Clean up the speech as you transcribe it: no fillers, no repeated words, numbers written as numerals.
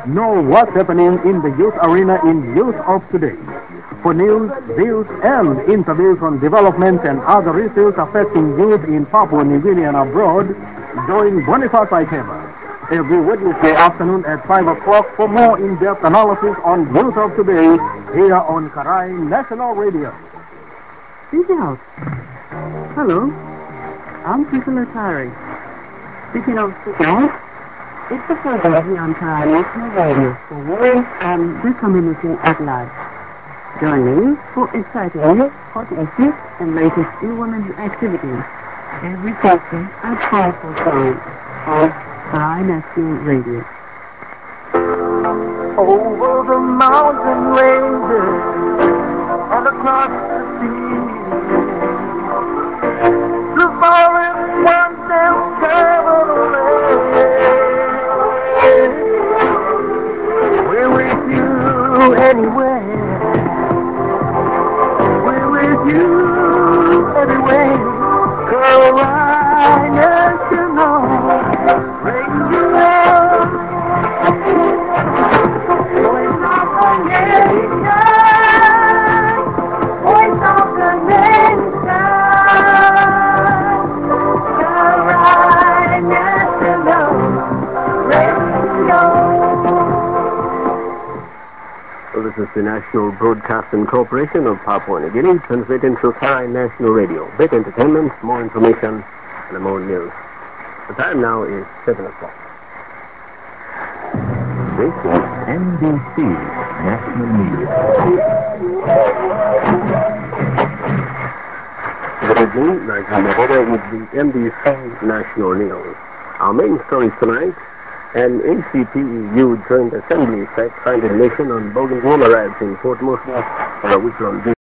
Know what's happening in the youth arena in Youth of Today. For news, views, and interviews on developments and other issues affecting youth in Papua New Guinea and abroad, join Boniface Ikeba every Wednesday afternoon at 5 o'clock for more in-depth analysis on Youth of Today here on Karai National Radio. Speaking out. Hello, I'm Priscilla Tari. Speaking of speaking out, it's the program here on Karai National Radio for women and the community at large. Join me for exciting, hot issues and latest in women's activities every Thursday at 5:45 on Karai National Radio. Over the mountain ranges and across the sea, the forest once and traveled away. We're with you anywhere. We're with you everywhere. Karai National Radio. Voice of the nation. Voice of the nation. Karai National Radio. Well, this is the National Broadcasting Corporation of Papua New Guinea, transmitting through Karai National Radio. Big entertainment, more information, and more news. The time now is 7 o'clock. This is NBC National News. Good evening, Nigel Mahota with the NBC National News. Our main stories tonight: an ACPEU Joint Assembly fact-finding mission on Bougainville arrives in Port Moresby for a week-long visit.